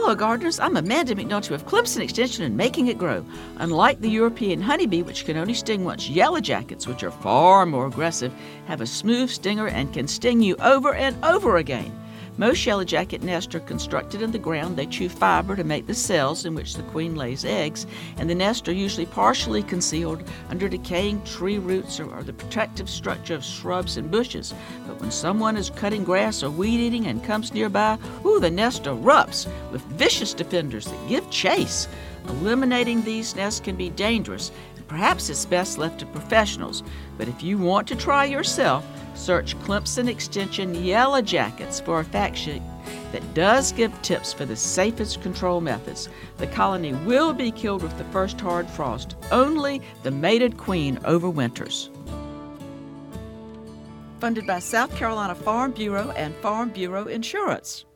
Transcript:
Hello, gardeners. I'm Amanda McNulty with Clemson Extension and Making It Grow. Unlike the European honeybee, which can only sting once, yellow jackets, which are far more aggressive, have a smooth stinger and can sting you over and over again. Most yellow jacket nests are constructed in the ground. They chew fiber to make the cells in which the queen lays eggs, and the nests are usually partially concealed under decaying tree roots or the protective structure of shrubs and bushes. But when someone is cutting grass or weed eating and comes nearby, the nest erupts with vicious defenders that give chase. Eliminating these nests can be dangerous, and perhaps it's best left to professionals. But if you want to try yourself, search Clemson Extension Yellow Jackets for a fact sheet that does give tips for the safest control methods. The colony will be killed with the first hard frost. Only the mated queen overwinters. Funded by South Carolina Farm Bureau and Farm Bureau Insurance.